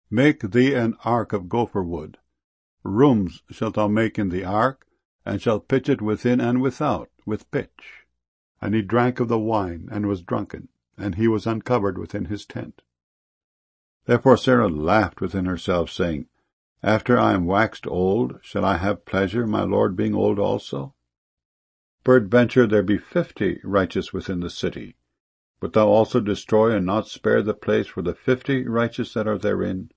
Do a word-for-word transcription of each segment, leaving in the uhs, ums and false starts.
Make thee an ark of gopher wood. Rooms shalt thou make in the ark, and shalt pitch it within and without with pitch. And he drank of the wine, and was drunken, and he was uncovered within his tent. Therefore Sarah laughed within herself, saying, After I am waxed old, shall I have pleasure, my lord being old also? Peradventure there be fifty righteous within the city. Wilt thou also destroy and not spare the place for the fifty righteous that are therein?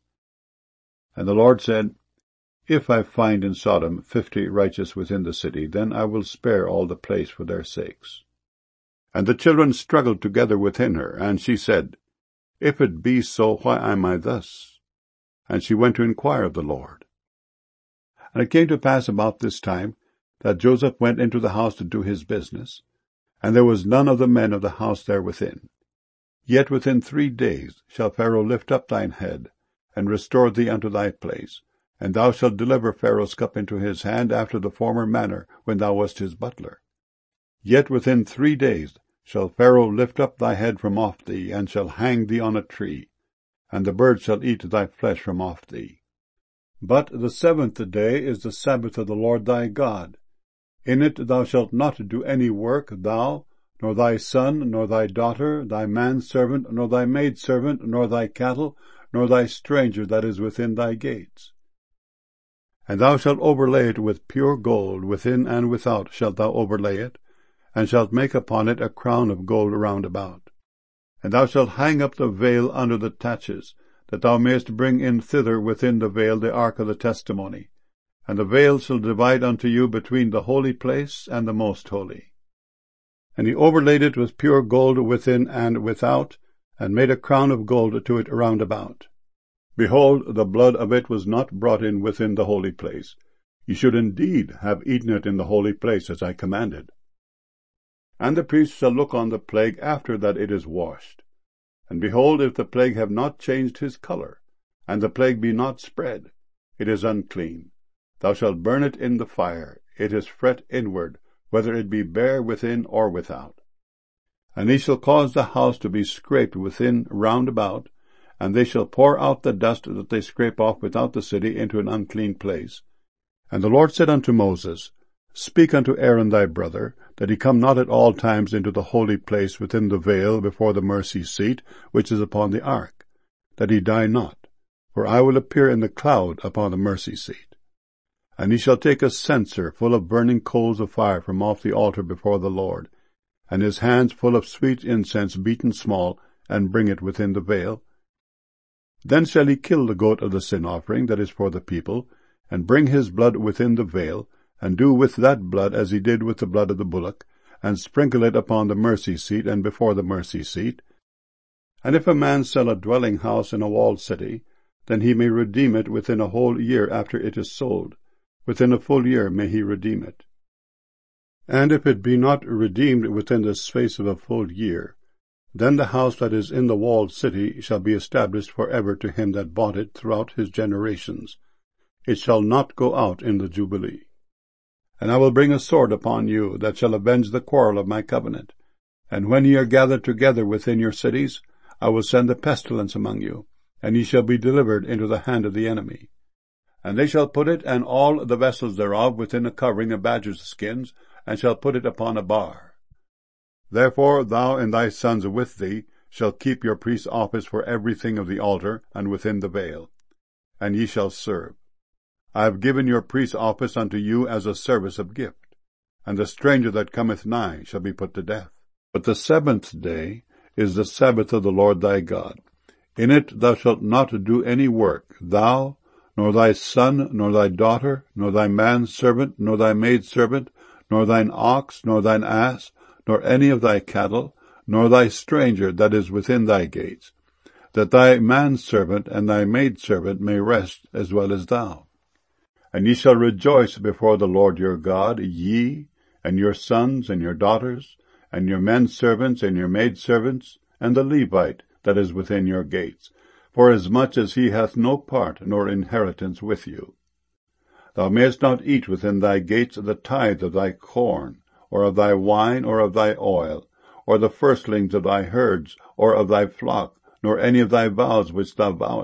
And the Lord said, If I find in Sodom fifty righteous within the city, then I will spare all the place for their sakes. And the children struggled together within her, and she said, If it be so, why am I thus? And she went to inquire of the Lord. And it came to pass about this time, that Joseph went into the house to do his business, and there was none of the men of the house there within. Yet within three days shall Pharaoh lift up thine head, and restore thee unto thy place, and thou shalt deliver Pharaoh's cup into his hand after the former manner, when thou wast his butler. Yet within three days shall Pharaoh lift up thy head from off thee, and shall hang thee on a tree, and the birds shall eat thy flesh from off thee. But the seventh day is the Sabbath of the Lord thy God. In it thou shalt not do any work, thou, nor thy son, nor thy daughter, thy manservant, nor thy maidservant, nor thy cattle, nor thy stranger that is within thy gates. And thou shalt overlay it with pure gold, within and without shalt thou overlay it, and shalt make upon it a crown of gold round about. And thou shalt hang up the veil under the taches, that thou mayest bring in thither within the veil the ark of the testimony. And the veil shall divide unto you between the holy place and the most holy. And he overlaid it with pure gold within and without, and made a crown of gold to it round about. Behold, the blood of it was not brought in within the holy place. Ye should indeed have eaten it in the holy place, as I commanded. And the priest shall look on the plague after that it is washed. And behold, if the plague have not changed his colour, and the plague be not spread, it is unclean. Thou shalt burn it in the fire. It is fret inward, whether it be bare within or without. And he shall cause the house to be scraped within round about, and they shall pour out the dust that they scrape off without the city into an unclean place. And the Lord said unto Moses, Speak unto Aaron thy brother, that he come not at all times into the holy place within the veil before the mercy seat, which is upon the ark, that he die not, for I will appear in the cloud upon the mercy seat. And he shall take a censer full of burning coals of fire from off the altar before the Lord, and his hands full of sweet incense beaten small, and bring it within the veil. Then shall he kill the goat of the sin offering that is for the people, and bring his blood within the veil, and do with that blood as he did with the blood of the bullock, and sprinkle it upon the mercy seat and before the mercy seat. And if a man sell a dwelling house in a walled city, then he may redeem it within a whole year after it is sold. Within a full year may he redeem it. And if it be not redeemed within the space of a full year, then the house that is in the walled city shall be established for ever to him that bought it throughout his generations. It shall not go out in the Jubilee. And I will bring a sword upon you, that shall avenge the quarrel of my covenant. And when ye are gathered together within your cities, I will send a pestilence among you, and ye shall be delivered into the hand of the enemy. And they shall put it and all the vessels thereof within a covering of badgers' skins, and shall put it upon a bar. Therefore thou and thy sons with thee shall keep your priest's office for everything of the altar, and within the veil, and ye shall serve. I have given your priest's office unto you as a service of gift, and the stranger that cometh nigh shall be put to death. But the seventh day is the Sabbath of the Lord thy God. In it thou shalt not do any work, thou, nor thy son, nor thy daughter, nor thy manservant, nor thy maidservant, nor thine ox, nor thine ass, nor any of thy cattle, nor thy stranger that is within thy gates, that thy manservant and thy maidservant may rest as well as thou. And ye shall rejoice before the Lord your God, ye, and your sons, and your daughters, and your menservants, and your maidservants, and the Levite that is within your gates, forasmuch as he hath no part nor inheritance with you. Thou mayest not eat within thy gates the tithe of thy corn, or of thy wine, or of thy oil, or the firstlings of thy herds, or of thy flock, nor any of thy vows which thou vowest,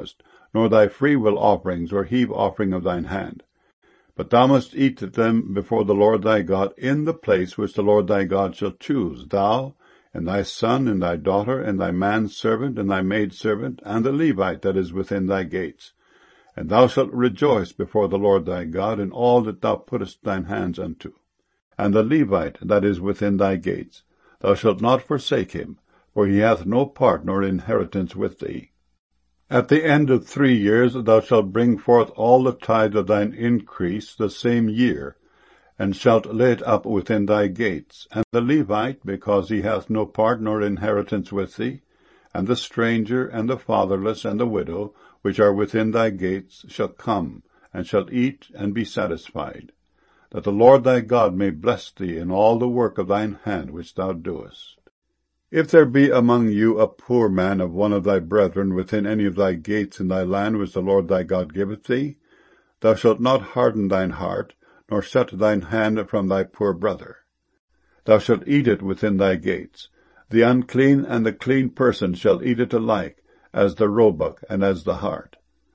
nor thy freewill offerings or heave offering of thine hand. But thou must eat them before the Lord thy God in the place which the Lord thy God shall choose, thou, and thy son, and thy daughter, and thy manservant, and thy maidservant, and the Levite that is within thy gates. And thou shalt rejoice before the Lord thy God in all that thou puttest thine hands unto. And the Levite that is within thy gates, thou shalt not forsake him, for he hath no part nor inheritance with thee. At the end of three years thou shalt bring forth all the tithe of thine increase the same year, and shalt lay it up within thy gates. And the Levite, because he hath no part nor inheritance with thee, and the stranger, and the fatherless, and the widow, which are within thy gates, shall come, and shall eat, and be satisfied, that the Lord thy God may bless thee in all the work of thine hand which thou doest. If there be among you a poor man of one of thy brethren within any of thy gates in thy land which the Lord thy God giveth thee, thou shalt not harden thine heart, nor set thine hand from thy poor brother. Thou shalt eat it within thy gates. The unclean and the clean person shall eat it alike, as the roebuck and as the hart.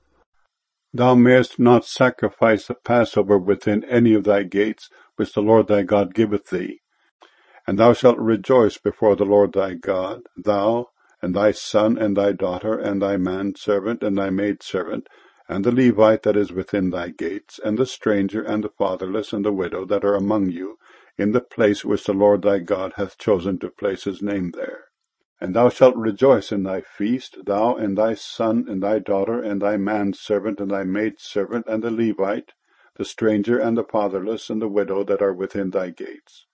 Thou mayest not sacrifice the Passover within any of thy gates which the Lord thy God giveth thee. And thou shalt rejoice before the Lord thy God, thou, and thy son, and thy daughter, and thy manservant, and thy maidservant, and the Levite that is within thy gates, and the stranger, and the fatherless, and the widow that are among you, in the place which the Lord thy God hath chosen to place his name there. And thou shalt rejoice in thy feast, thou, and thy son, and thy daughter, and thy manservant, and thy maidservant, and the Levite, the stranger, and the fatherless, and the widow that are within thy gates.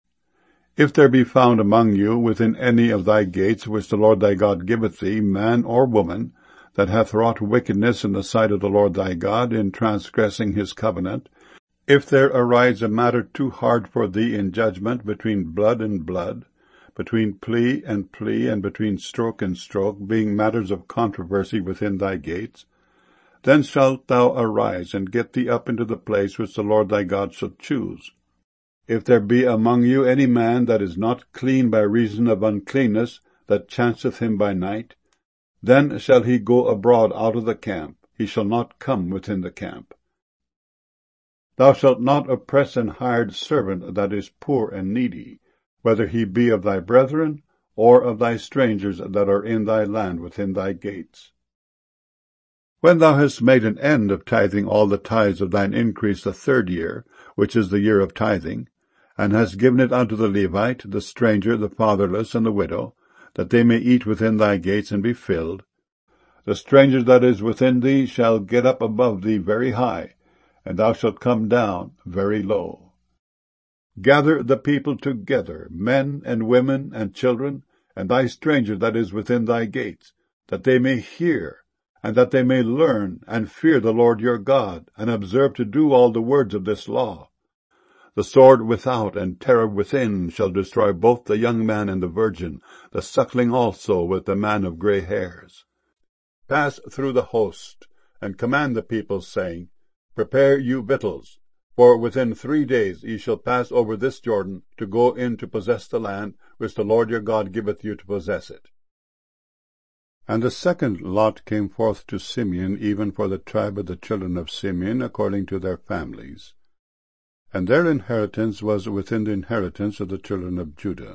If there be found among you within any of thy gates which the Lord thy God giveth thee, man or woman, that hath wrought wickedness in the sight of the Lord thy God, in transgressing his covenant, if there arise a matter too hard for thee in judgment between blood and blood, between plea and plea, and between stroke and stroke, being matters of controversy within thy gates, then shalt thou arise, and get thee up into the place which the Lord thy God shall choose. If there be among you any man that is not clean by reason of uncleanness, that chanceth him by night, then shall he go abroad out of the camp, he shall not come within the camp. Thou shalt not oppress an hired servant that is poor and needy, whether he be of thy brethren, or of thy strangers that are in thy land within thy gates. When thou hast made an end of tithing all the tithes of thine increase the third year, which is the year of tithing, and hast given it unto the Levite, the stranger, the fatherless, and the widow, that they may eat within thy gates and be filled, the stranger that is within thee shall get up above thee very high, and thou shalt come down very low. Gather the people together, men and women and children, and thy stranger that is within thy gates, that they may hear, and that they may learn and fear the Lord your God, and observe to do all the words of this law. The sword without and terror within shall destroy both the young man and the virgin, the suckling also with the man of grey hairs. Pass through the host, and command the people, saying, Prepare you victuals, for within three days ye shall pass over this Jordan, to go in to possess the land which the Lord your God giveth you to possess it. And the second lot came forth to Simeon, even for the tribe of the children of Simeon, according to their families. And their inheritance was within the inheritance of the children of Judah.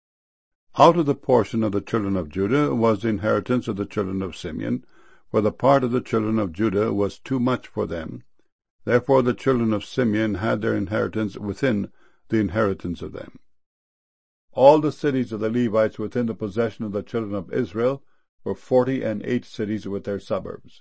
Out of the portion of the children of Judah was the inheritance of the children of Simeon, for the part of the children of Judah was too much for them. Therefore the children of Simeon had their inheritance within the inheritance of them. All the cities of the Levites within the possession of the children of Israel were forty and eight cities with their suburbs.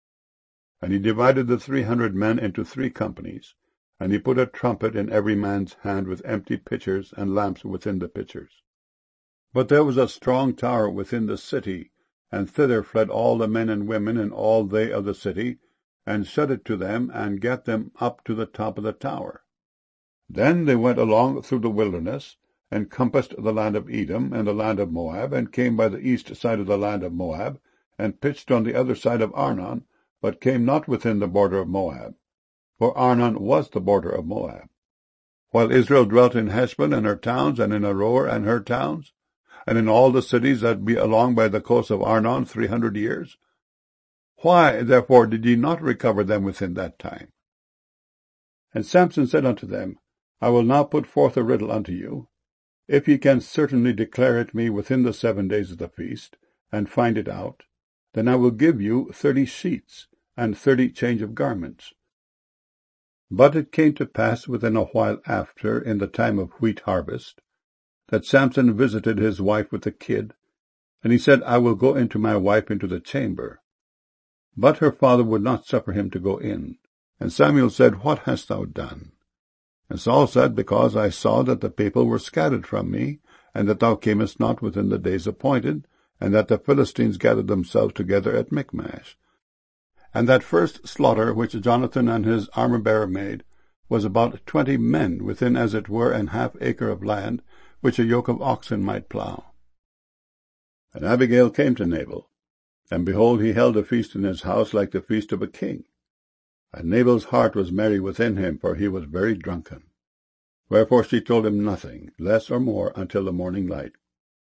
And he divided the three hundred men into three companies, and he put a trumpet in every man's hand with empty pitchers and lamps within the pitchers. But there was a strong tower within the city, and thither fled all the men and women and all they of the city, and shut it to them, and gat them up to the top of the tower. Then they went along through the wilderness, and compassed the land of Edom and the land of Moab, and came by the east side of the land of Moab, and pitched on the other side of Arnon, but came not within the border of Moab. For Arnon was the border of Moab. While Israel dwelt in Heshbon and her towns, and in Aroer and her towns, and in all the cities that be along by the coast of Arnon three hundred years. Why, therefore, did ye not recover them within that time? And Samson said unto them, I will now put forth a riddle unto you. If ye can certainly declare it me within the seven days of the feast, and find it out, then I will give you thirty sheets, and thirty change of garments. But it came to pass within a while after, in the time of wheat harvest, that Samson visited his wife with a kid, and he said, I will go into my wife into the chamber. But her father would not suffer him to go in. And Samuel said, What hast thou done? And Saul said, Because I saw that the people were scattered from me, and that thou camest not within the days appointed, and that the Philistines gathered themselves together at Michmash. And that first slaughter which Jonathan and his armor-bearer made was about twenty men within as it were an half acre of land, which a yoke of oxen might plough. And Abigail came to Nabal, and behold, he held a feast in his house like the feast of a king. And Nabal's heart was merry within him, for he was very drunken. Wherefore she told him nothing, less or more, until the morning light.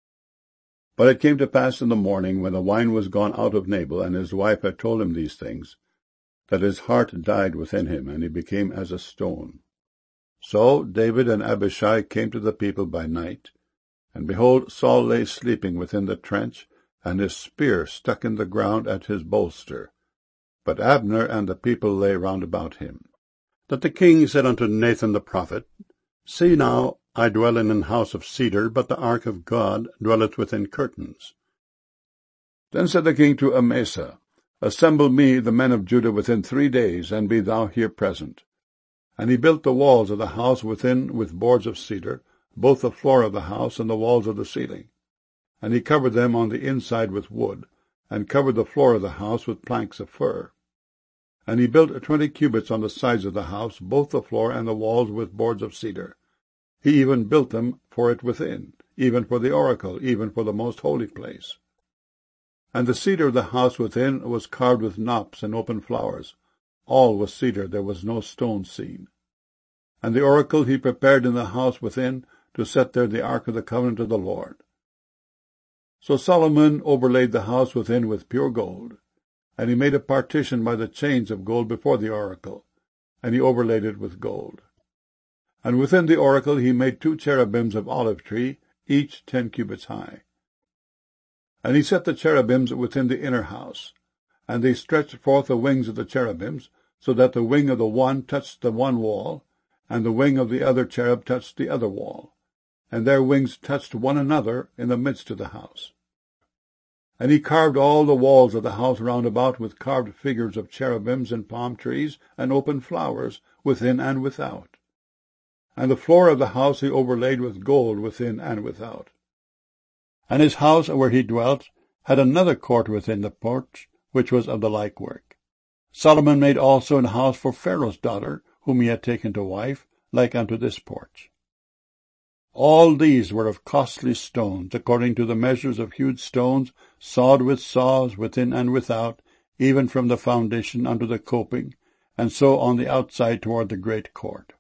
But it came to pass in the morning, when the wine was gone out of Nabal, and his wife had told him these things, that his heart died within him, and he became as a stone. So David and Abishai came to the people by night, and behold, Saul lay sleeping within the trench, and his spear stuck in the ground at his bolster. But Abner and the people lay round about him. That the king said unto Nathan the prophet, See now, I dwell in an house of cedar, but the ark of God dwelleth within curtains. Then said the king to Amasa, Assemble me the men of Judah within three days, and be thou here present. And he built the walls of the house within with boards of cedar, both the floor of the house and the walls of the ceiling. And he covered them on the inside with wood, and covered the floor of the house with planks of fir. And he built twenty cubits on the sides of the house, both the floor and the walls with boards of cedar. He even built them for it within, even for the oracle, even for the most holy place. And the cedar of the house within was carved with knops and open flowers. All was cedar, there was no stone seen. And the oracle he prepared in the house within, to set there the ark of the covenant of the Lord. So Solomon overlaid the house within with pure gold, and he made a partition by the chains of gold before the oracle, and he overlaid it with gold. And within the oracle he made two cherubims of olive tree, each ten cubits high. And he set the cherubims within the inner house, and they stretched forth the wings of the cherubims, so that the wing of the one touched the one wall, and the wing of the other cherub touched the other wall, and their wings touched one another in the midst of the house. And he carved all the walls of the house round about with carved figures of cherubims and palm trees and open flowers within and without. And the floor of the house he overlaid with gold within and without. And his house where he dwelt had another court within the porch, which was of the like work. Solomon made also an house for Pharaoh's daughter, whom he had taken to wife, like unto this porch. All these were of costly stones, according to the measures of hewed stones, sawed with saws within and without, even from the foundation unto the coping, and so on the outside toward the great court.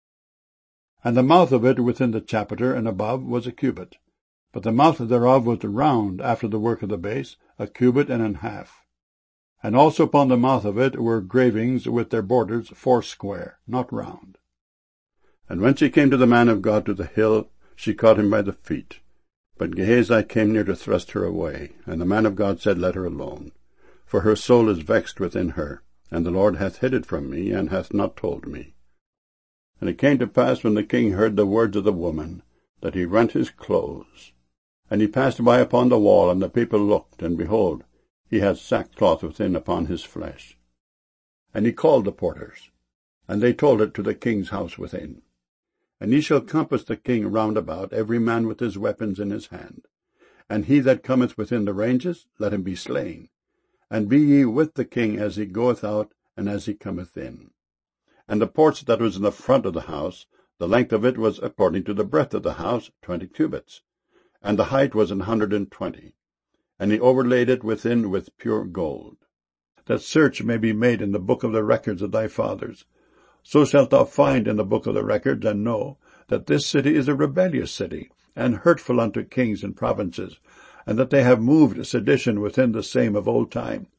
And the mouth of it within the chapiter and above was a cubit, but the mouth thereof was round after the work of the base, a cubit and an half. And also upon the mouth of it were gravings with their borders foursquare, not round. And when she came to the man of God to the hill, she caught him by the feet. But Gehazi came near to thrust her away, and the man of God said, Let her alone, for her soul is vexed within her, and the Lord hath hid it from me, and hath not told me. And it came to pass, when the king heard the words of the woman, that he rent his clothes. And he passed by upon the wall, and the people looked, and behold, he had sackcloth within upon his flesh. And he called the porters, and they told it to the king's house within. And ye shall compass the king round about, every man with his weapons in his hand. And he that cometh within the ranges, let him be slain. And be ye with the king as he goeth out, and as he cometh in. And the porch that was in the front of the house, the length of it was according to the breadth of the house, twenty cubits, and the height was an hundred and twenty. And he overlaid it within with pure gold. That search may be made in the book of the records of thy fathers. So shalt thou find in the book of the records, and know that this city is a rebellious city, and hurtful unto kings and provinces, and that they have moved sedition within the same of old time.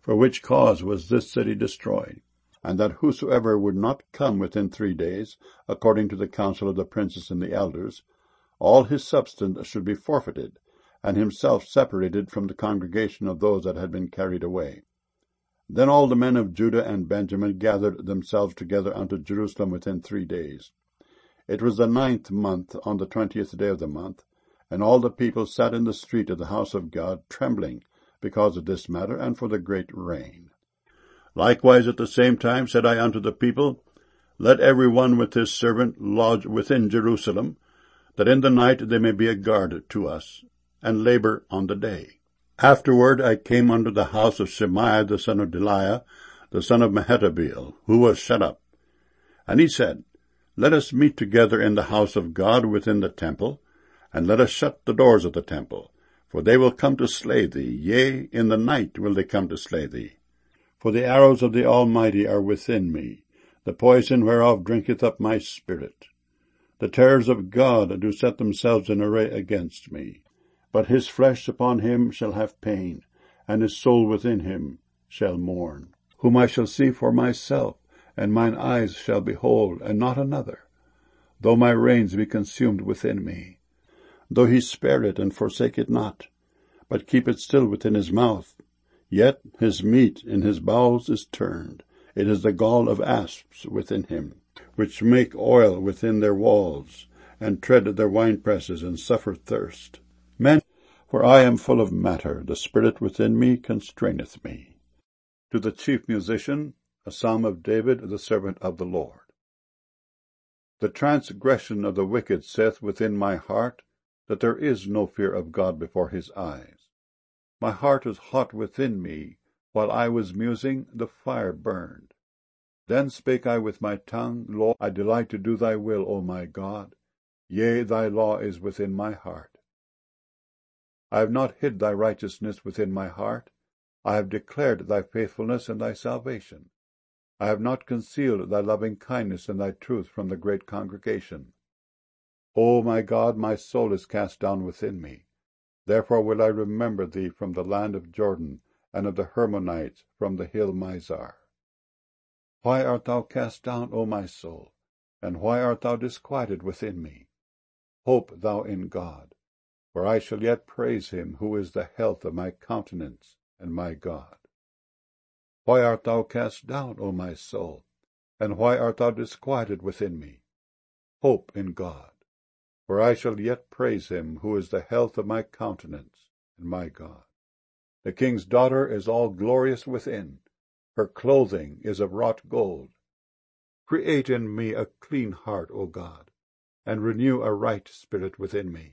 For which cause was this city destroyed, and that whosoever would not come within three days, according to the counsel of the princes and the elders, all his substance should be forfeited, and himself separated from the congregation of those that had been carried away. Then all the men of Judah and Benjamin gathered themselves together unto Jerusalem within three days. It was the ninth month, on the twentieth day of the month, and all the people sat in the street of the house of God, trembling, because of this matter, and for the great rain. Likewise at the same time said I unto the people, Let every one with his servant lodge within Jerusalem, that in the night they may be a guard to us, and labor on the day. Afterward I came unto the house of Shemaiah the son of Delaiah, the son of Mehetabeel, who was shut up. And he said, Let us meet together in the house of God within the temple, and let us shut the doors of the temple, for they will come to slay thee, yea, in the night will they come to slay thee. For the arrows of the Almighty are within me, the poison whereof drinketh up my spirit. The terrors of God do set themselves in array against me. But his flesh upon him shall have pain, and his soul within him shall mourn, whom I shall see for myself, and mine eyes shall behold, and not another, though my reins be consumed within me. Though he spare it and forsake it not, but keep it still within his mouth, yet his meat in his bowels is turned. It is the gall of asps within him, which make oil within their walls, and tread their winepresses, and suffer thirst. Men, for I am full of matter, the spirit within me constraineth me. To the chief musician, a psalm of David, the servant of the Lord. The transgression of the wicked saith within my heart, that there is no fear of God before his eyes. My heart is hot within me. While I was musing, the fire burned. Then spake I with my tongue, Lord, I delight to do thy will, O my God. Yea, thy law is within my heart. I have not hid thy righteousness within my heart. I have declared thy faithfulness and thy salvation. I have not concealed thy loving kindness and thy truth from the great congregation. O my God, my soul is cast down within me. Therefore will I remember thee from the land of Jordan, and of the Hermonites from the hill Mizar. Why art thou cast down, O my soul, and why art thou disquieted within me? Hope thou in God, for I shall yet praise him, who is the health of my countenance and my God. Why art thou cast down, O my soul, and why art thou disquieted within me? Hope in God, for I shall yet praise him, who is the health of my countenance and my God. The king's daughter is all glorious within. Her clothing is of wrought gold. Create in me a clean heart, O God, and renew a right spirit within me.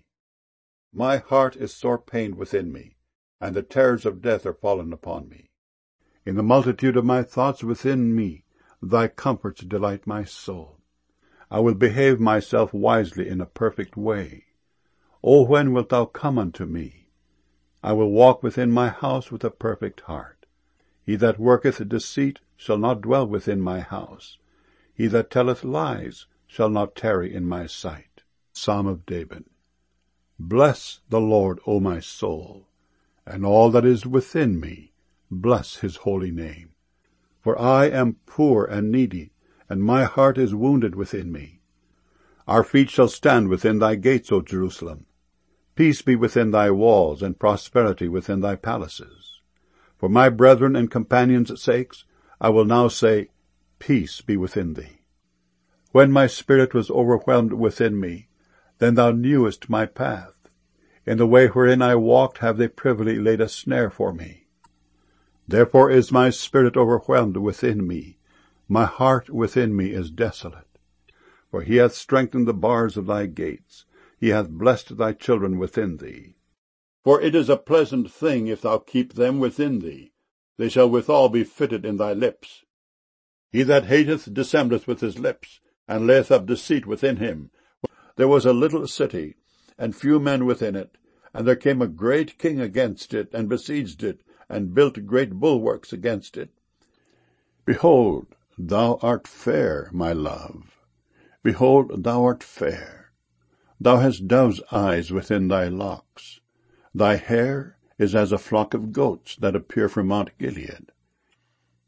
My heart is sore pained within me, and the terrors of death are fallen upon me. In the multitude of my thoughts within me, thy comforts delight my soul. I will behave myself wisely in a perfect way. O when wilt thou come unto me? I will walk within my house with a perfect heart. He that worketh deceit shall not dwell within my house. He that telleth lies shall not tarry in my sight. Psalm of David. Bless the Lord, O my soul, and all that is within me, bless his holy name. For I am poor and needy, and my heart is wounded within me. Our feet shall stand within thy gates, O Jerusalem. Peace be within thy walls, and prosperity within thy palaces. For my brethren and companions' sakes, I will now say, Peace be within thee. When my spirit was overwhelmed within me, then thou knewest my path. In the way wherein I walked have they privily laid a snare for me. Therefore is my spirit overwhelmed within me. My heart within me is desolate. For he hath strengthened the bars of thy gates. He hath blessed thy children within thee. For it is a pleasant thing if thou keep them within thee. They shall withal be fitted in thy lips. He that hateth dissembleth with his lips, and layeth up deceit within him. There was a little city, and few men within it, and there came a great king against it, and besieged it, and built great bulwarks against it. Behold, thou art fair, my love. Behold, thou art fair. Thou hast dove's eyes within thy locks. Thy hair is as a flock of goats that appear from Mount Gilead.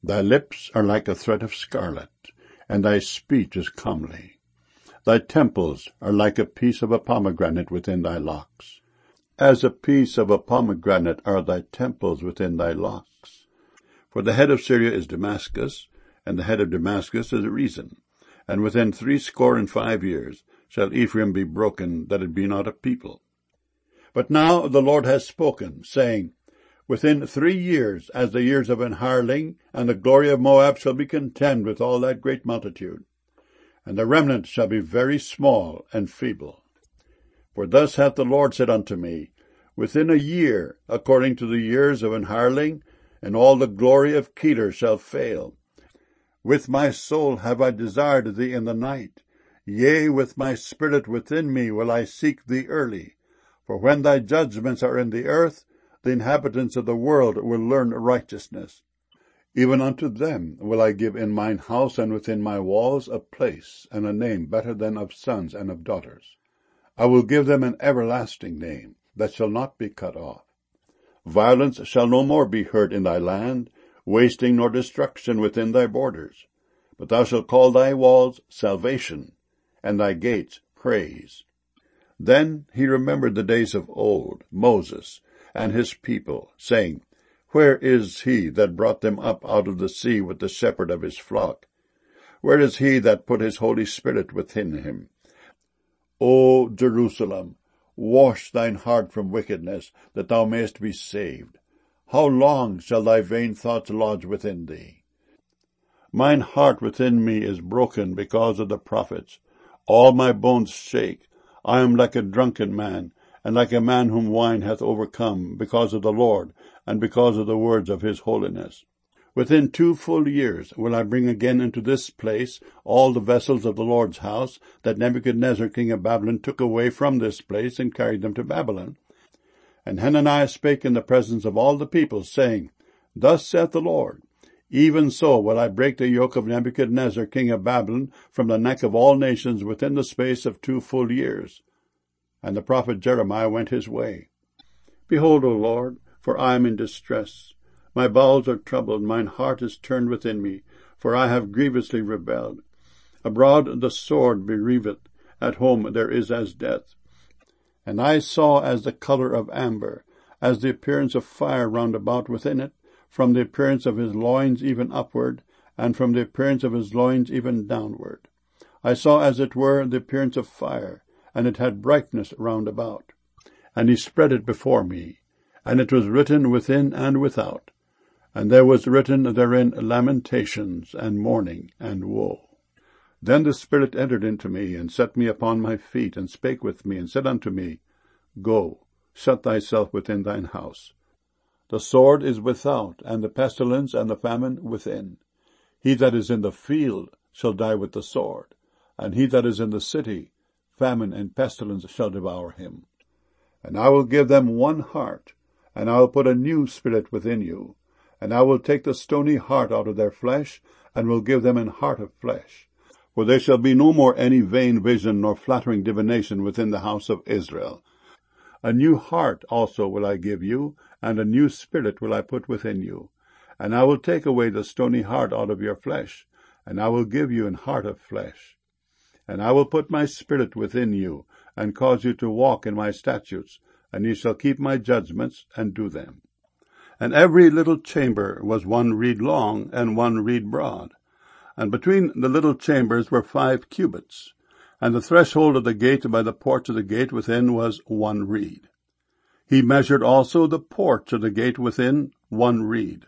Thy lips are like a thread of scarlet, and thy speech is comely. Thy temples are like a piece of a pomegranate within thy locks. As a piece of a pomegranate are thy temples within thy locks. For the head of Syria is Damascus, and the head of Damascus is Rezin. And within threescore and five years shall Ephraim be broken, that it be not a people. But now the Lord has spoken, saying, Within three years, as the years of an hireling, and the glory of Moab shall be contemned with all that great multitude, and the remnant shall be very small and feeble. For thus hath the Lord said unto me, Within a year, according to the years of an hireling, and all the glory of Kedar shall fail. With my soul have I desired thee in the night, yea, with my spirit within me will I seek thee early. For when thy judgments are in the earth, the inhabitants of the world will learn righteousness. Even unto them will I give in mine house and within my walls a place and a name better than of sons and of daughters. I will give them an everlasting name that shall not be cut off. Violence shall no more be heard in thy land, wasting nor destruction within thy borders. But thou shalt call thy walls salvation, and thy gates praise. Then he remembered the days of old, Moses, and his people, saying, Where is he that brought them up out of the sea with the shepherd of his flock? Where is he that put his Holy Spirit within him? O Jerusalem, wash thine heart from wickedness, that thou mayest be saved. How long shall thy vain thoughts lodge within thee? Mine heart within me is broken because of the prophets. All my bones shake. I am like a drunken man, and like a man whom wine hath overcome, because of the Lord, and because of the words of his holiness. Within two full years will I bring again into this place all the vessels of the Lord's house, that Nebuchadnezzar king of Babylon took away from this place, and carried them to Babylon. And Hananiah spake in the presence of all the people, saying, Thus saith the Lord, Even so will I break the yoke of Nebuchadnezzar king of Babylon from the neck of all nations within the space of two full years. And the prophet Jeremiah went his way. Behold, O Lord, for I am in distress. My bowels are troubled, mine heart is turned within me, for I have grievously rebelled. Abroad the sword bereaveth, at home there is as death. And I saw as the colour of amber, as the appearance of fire round about within it, from the appearance of his loins even upward, and from the appearance of his loins even downward. I saw as it were the appearance of fire, and it had brightness round about. And he spread it before me, and it was written within and without, and there was written therein lamentations, and mourning, and woe. Then the Spirit entered into me, and set me upon my feet, and spake with me, and said unto me, Go, shut thyself within thine house. The sword is without, and the pestilence and the famine within. He that is in the field shall die with the sword, and he that is in the city, famine and pestilence shall devour him. And I will give them one heart, and I will put a new spirit within you, and I will take the stony heart out of their flesh, and will give them an heart of flesh. For there shall be no more any vain vision nor flattering divination within the house of Israel. A new heart also will I give you, and a new spirit will I put within you. And I will take away the stony heart out of your flesh, and I will give you an heart of flesh. And I will put my spirit within you, and cause you to walk in my statutes, and ye shall keep my judgments, and do them. And every little chamber was one reed long, and one reed broad. And between the little chambers were five cubits, and the threshold of the gate by the porch of the gate within was one reed. He measured also the porch of the gate within one reed.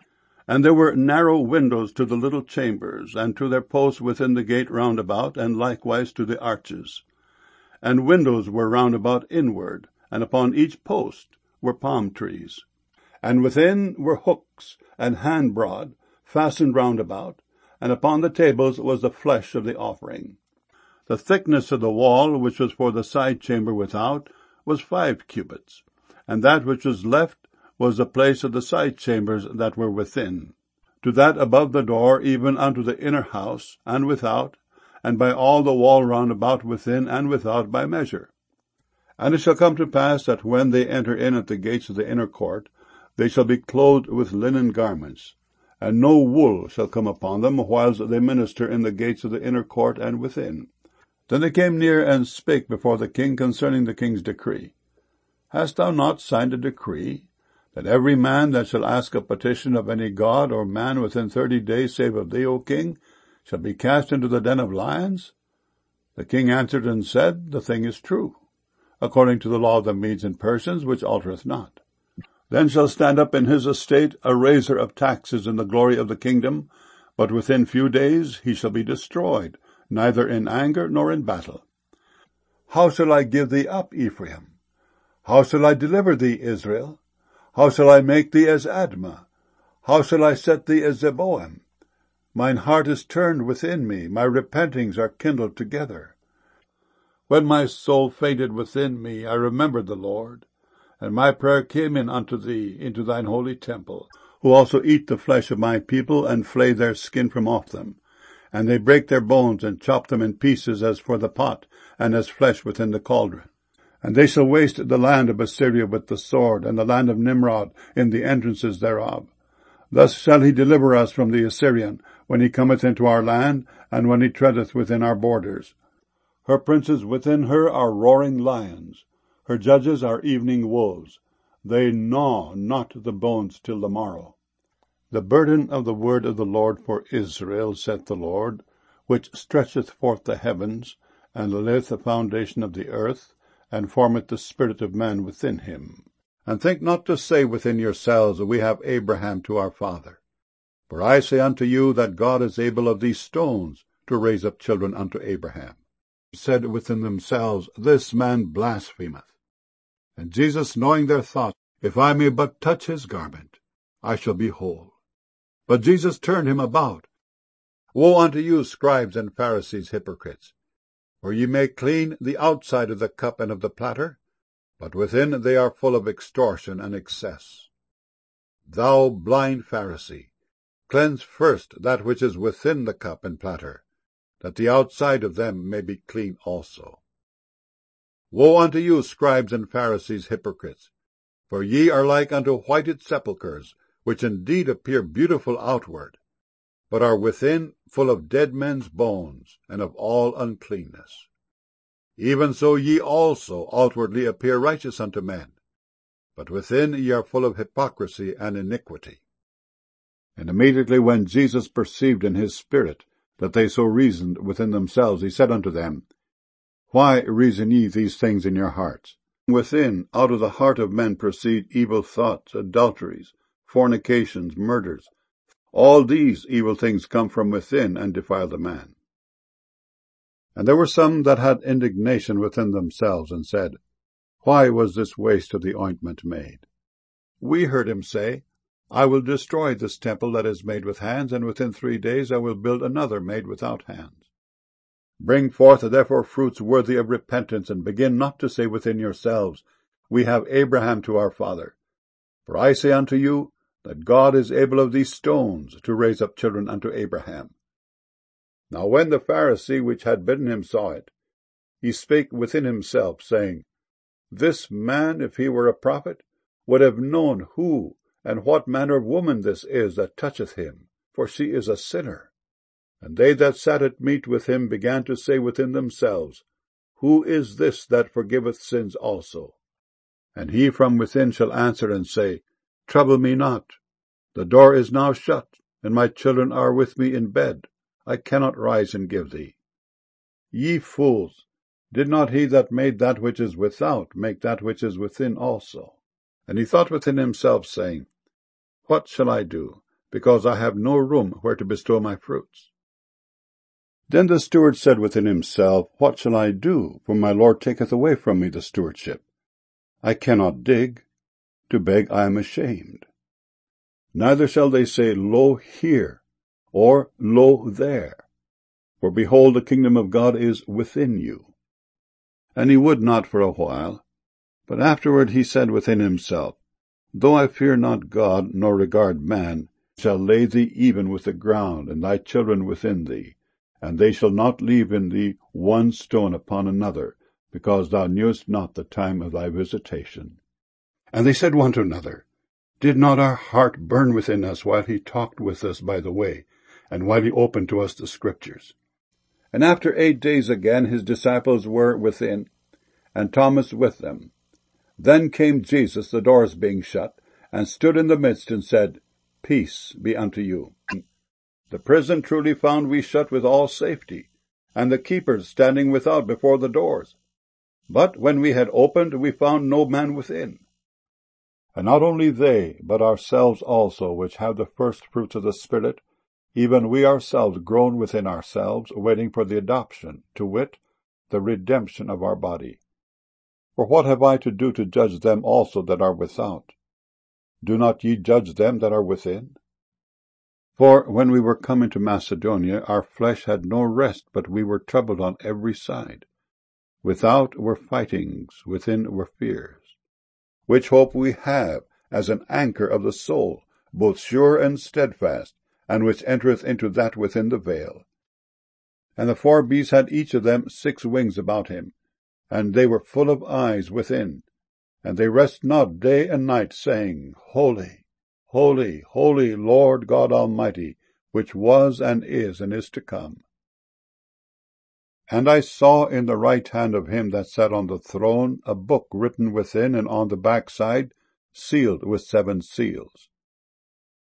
And there were narrow windows to the little chambers, and to their posts within the gate round about, and likewise to the arches. And windows were round about inward, and upon each post were palm trees. And within were hooks and hand broad, fastened round about, and upon the tables was the flesh of the offering. The thickness of the wall, which was for the side chamber without, was five cubits, and that which was left was the place of the side chambers that were within, to that above the door, even unto the inner house, and without, and by all the wall round about within and without by measure. And it shall come to pass that when they enter in at the gates of the inner court, they shall be clothed with linen garments, and no wool shall come upon them, whiles they minister in the gates of the inner court and within. Then they came near and spake before the king concerning the king's decree. Hast thou not signed a decree, that every man that shall ask a petition of any god or man within thirty days, save of thee, O king, shall be cast into the den of lions? The king answered and said, The thing is true, according to the law of the Medes and Persians, which altereth not. Then shall stand up in his estate a raiser of taxes in the glory of the kingdom, but within few days he shall be destroyed, neither in anger nor in battle. How shall I give thee up, Ephraim? How shall I deliver thee, Israel? How shall I make thee as Admah? How shall I set thee as Zeboim? Mine heart is turned within me, my repentings are kindled together. When my soul fainted within me, I remembered the Lord, and my prayer came in unto thee into thine holy temple, who also eat the flesh of my people, and flay their skin from off them. And they break their bones, and chop them in pieces as for the pot, and as flesh within the cauldron. And they shall waste the land of Assyria with the sword, and the land of Nimrod in the entrances thereof. Thus shall he deliver us from the Assyrian, when he cometh into our land, and when he treadeth within our borders. Her princes within her are roaring lions, her judges are evening wolves. They gnaw not the bones till the morrow. The burden of the word of the Lord for Israel, saith the Lord, which stretcheth forth the heavens, and layeth the foundation of the earth, and formeth the spirit of man within him. And think not to say within yourselves, We have Abraham to our father. For I say unto you that God is able of these stones to raise up children unto Abraham. Said within themselves, This man blasphemeth. And Jesus, knowing their thoughts, If I may but touch his garment, I shall be whole. But Jesus turned him about. Woe unto you, scribes and Pharisees, hypocrites! For ye make clean the outside of the cup and of the platter, but within they are full of extortion and excess. Thou blind Pharisee, cleanse first that which is within the cup and platter, that the outside of them may be clean also. Woe unto you, scribes and Pharisees, hypocrites! For ye are like unto whited sepulchres, which indeed appear beautiful outward, but are within full of dead men's bones, and of all uncleanness. Even so ye also outwardly appear righteous unto men, but within ye are full of hypocrisy and iniquity. And immediately when Jesus perceived in his spirit that they so reasoned within themselves, he said unto them, Why reason ye these things in your hearts? Within, out of the heart of men proceed evil thoughts, adulteries, fornications, murders. All these evil things come from within, and defile the man. And there were some that had indignation within themselves, and said, Why was this waste of the ointment made? We heard him say, I will destroy this temple that is made with hands, and within three days I will build another made without hands. Bring forth therefore fruits worthy of repentance, and begin not to say within yourselves, We have Abraham to our father. For I say unto you, that God is able of these stones to raise up children unto Abraham. Now when the Pharisee which had bidden him saw it, he spake within himself, saying, This man, if he were a prophet, would have known who and what manner of woman this is that toucheth him, for she is a sinner. And they that sat at meat with him began to say within themselves, Who is this that forgiveth sins also? And he from within shall answer and say, Trouble me not. The door is now shut, and my children are with me in bed. I cannot rise and give thee. Ye fools, did not he that made that which is without make that which is within also? And he thought within himself, saying, What shall I do, because I have no room where to bestow my fruits? Then the steward said within himself, What shall I do, for my Lord taketh away from me the stewardship? I cannot dig. To beg I am ashamed. Neither shall they say, Lo here, or Lo there. For behold, the kingdom of God is within you. And he would not for a while, but afterward he said within himself, Though I fear not God, nor regard man, shall lay thee even with the ground, and thy children within thee, and they shall not leave in thee one stone upon another, because thou knewest not the time of thy visitation. And they said one to another, Did not our heart burn within us while he talked with us by the way, and while he opened to us the Scriptures? And after eight days again his disciples were within, and Thomas with them. Then came Jesus, the doors being shut, and stood in the midst, and said, Peace be unto you. The prison truly found we shut with all safety, and the keepers standing without before the doors. But when we had opened, we found no man within. And not only they, but ourselves also, which have the first fruits of the Spirit, even we ourselves groan within ourselves, waiting for the adoption, to wit, the redemption of our body. For what have I to do to judge them also that are without? Do not ye judge them that are within? For when we were come into Macedonia, our flesh had no rest, but we were troubled on every side. Without were fightings, within were fears. Which hope we have, as an anchor of the soul, both sure and steadfast, and which entereth into that within the veil. And the four beasts had each of them six wings about him, and they were full of eyes within, and they rest not day and night, saying, Holy, holy, holy, Lord God Almighty, which was and is and is to come. And I saw in the right hand of him that sat on the throne a book written within and on the backside, sealed with seven seals.